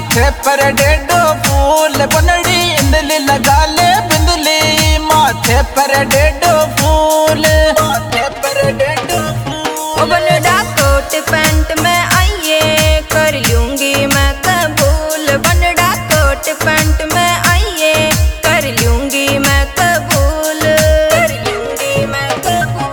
माथे पर डेडो फूल बनड़ी इंदली लगा ले बिंदली माथे पर डेडो फूल माथे पर डेडो फूल बनड़ा कोट पैंट में आइए कर लूंगी मैं कबूल बनड़ा कोट पैंट में आइए कर लूंगी मैं कबूल कर लूंगी मैं कबूल।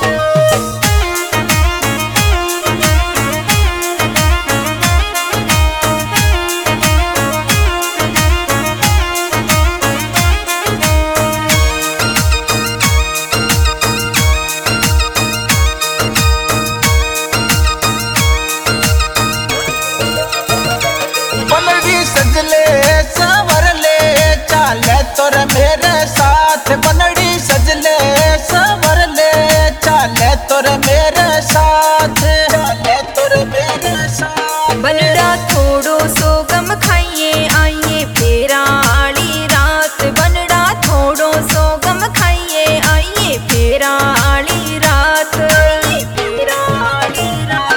सजले सवर ले चाले तोर मेरे साथ बनड़ी सजले सवर ले चाले तोर मेरे साथ चाले तोर मेरे साथ। बनड़ा थोड़ो सो गम खाइए आइए फेरा आली रात बनड़ा थोड़ो सो गम खाइए आइए फेरा आली रात फेरा आली रात।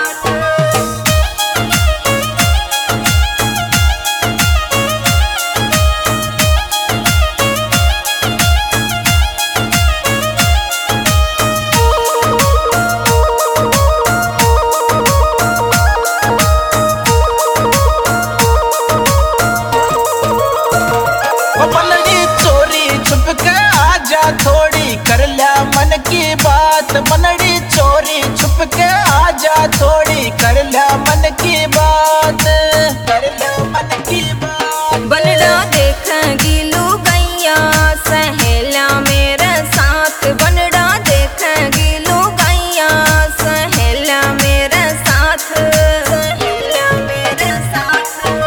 थोड़ी कर लिया मन की बात बनड़ी चोरी छुप के आजा थोड़ी कर लिया मन की बात कर लिया मन की बात। बनड़ा देखेंगी लुगाइया सहेला मेरे साथ बनड़ा देखेंगी लुगाइया सहेला मेरे साथ सहेला मेरे साथ।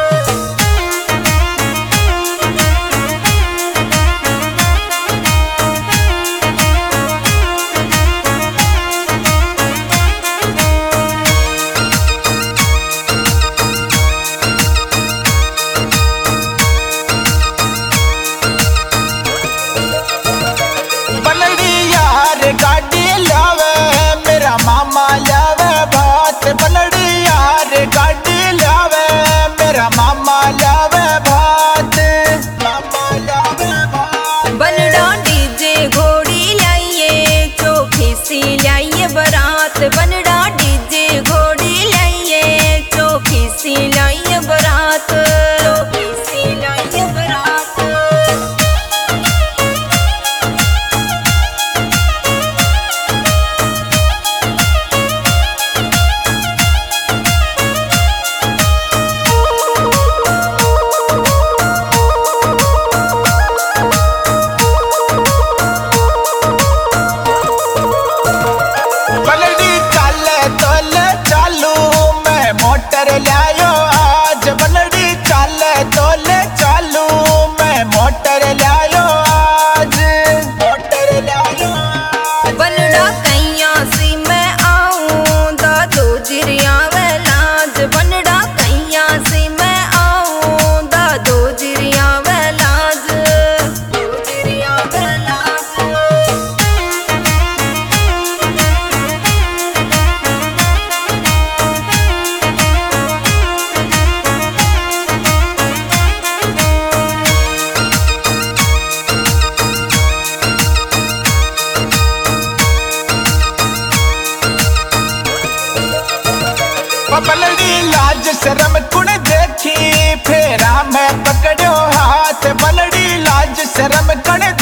गाड़ी लावे मेरा मामा लावे भात बनड़ी यार गाड़ी लावे मेरा मामा लावे भात मामा लावे भात। बनड़ा डीजे घोड़ी लाइए चोखी सी लाइए बरात बनड़ा डीजे घोड़ी लाइए चोखी सी लाइए बरात चोखी सी लाइए बरात। मोटर लायो आज बनड़ी चाले तोले चालू मैं मोटर लायो आज मोटर लायो आज। बनड़ा कैया सी मैं आऊं दादो जिरिया लाज बनड़ा कैया सी मैं आऊं दादो जिरिया लाज जिरिया लाज। बनड़ी लाज शर्म कुण देखी फेरा मैं पकड़ो हाथ बनड़ी लाज शर्म कुण